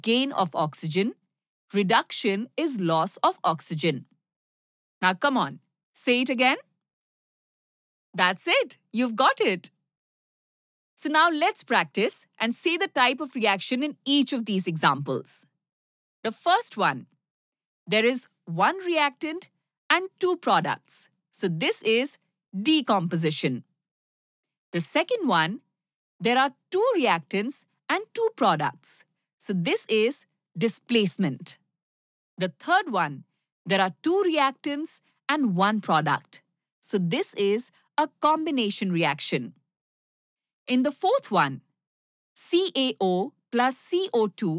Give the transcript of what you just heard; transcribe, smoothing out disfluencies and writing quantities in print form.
gain of oxygen. Reduction is loss of oxygen. Now come on, say it again. That's it. You've got it. So now let's practice and say the type of reaction in each of these examples. The first one, there is one reactant and two products. So this is decomposition. The second one, there are two reactants and two products. So this is displacement. The third one, there are two reactants and one product. So this is a combination reaction. In the fourth one, CaO plus CO2